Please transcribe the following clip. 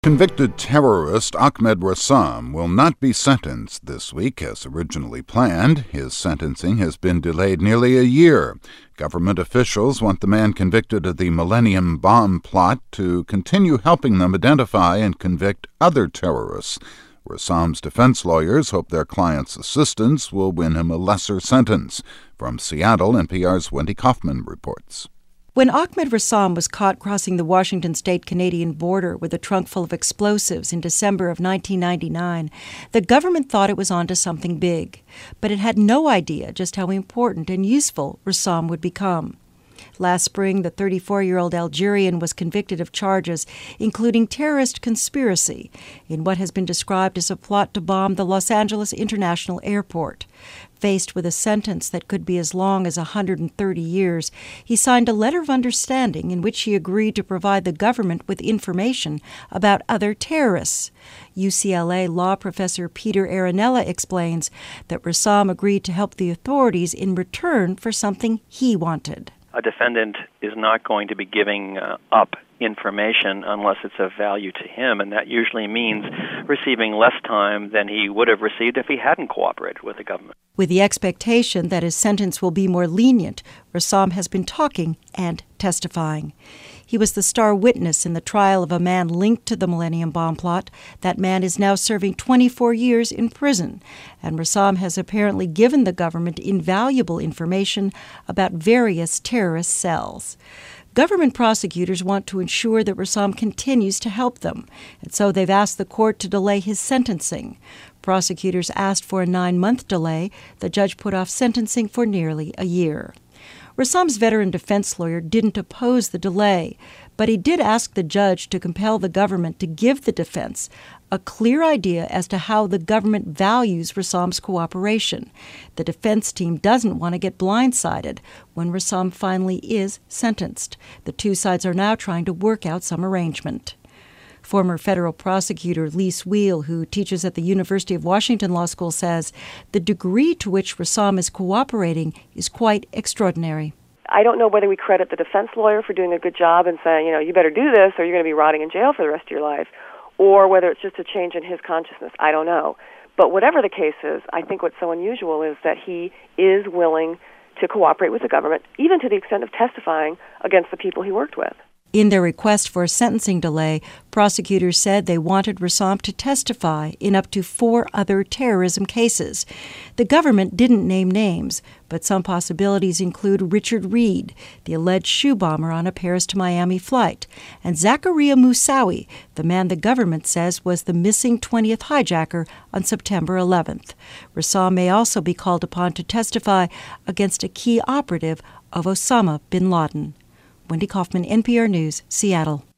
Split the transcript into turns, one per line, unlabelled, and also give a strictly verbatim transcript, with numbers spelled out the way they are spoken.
Convicted terrorist Ahmed Rassam will not be sentenced this week as originally planned. His sentencing has been delayed nearly a year. Government officials want the man convicted of the Millennium Bomb plot to continue helping them identify and convict other terrorists. Rassam's defense lawyers hope their client's assistance will win him a lesser sentence. From Seattle, N P R's Wendy Kaufman reports.
When Ahmed Rassam was caught crossing the Washington state-Canadian border with a trunk full of explosives in December of nineteen ninety-nine, the government thought it was onto something big, but it had no idea just how important and useful Rassam would become. Last spring, the thirty-four-year-old Algerian was convicted of charges including terrorist conspiracy in what has been described as a plot to bomb the Los Angeles International Airport. Faced with a sentence that could be as long as one hundred thirty years, he signed a letter of understanding in which he agreed to provide the government with information about other terrorists. U C L A law professor Peter Aranella explains that Rassam agreed to help the authorities in return for something he wanted.
A defendant is not going to be giving uh, up information unless it's of value to him, and that usually means receiving less time than he would have received if he hadn't cooperated with the government.
With the expectation that his sentence will be more lenient, Rassam has been talking and testifying. He was the star witness in the trial of a man linked to the Millennium Bomb plot. That man is now serving twenty-four years in prison, and Rassam has apparently given the government invaluable information about various terrorist cells. Government prosecutors want to ensure that Rassam continues to help them, and so they've asked the court to delay his sentencing. Prosecutors asked for a nine-month delay. The judge put off sentencing for nearly a year. Rassam's veteran defense lawyer didn't oppose the delay, but he did ask the judge to compel the government to give the defense a clear idea as to how the government values Rassam's cooperation. The defense team doesn't want to get blindsided when Rassam finally is sentenced. The two sides are now trying to work out some arrangement. Former federal prosecutor Lise Weil, who teaches at the University of Washington Law School, says the degree to which Rassam is cooperating is quite extraordinary.
I don't know whether we credit the defense lawyer for doing a good job and saying, you know, you better do this or you're going to be rotting in jail for the rest of your life, or whether it's just a change in his consciousness. I don't know. But whatever the case is, I think what's so unusual is that he is willing to cooperate with the government, even to the extent of testifying against the people he worked with.
In their request for a sentencing delay, prosecutors said they wanted Rassam to testify in up to four other terrorism cases. The government didn't name names, but some possibilities include Richard Reed, the alleged shoe bomber on a Paris to Miami flight, and Zaccaria Moussaoui, the man the government says was the missing twentieth hijacker on September eleventh. Rassam may also be called upon to testify against a key operative of Osama bin Laden. Wendy Kaufman, N P R News, Seattle.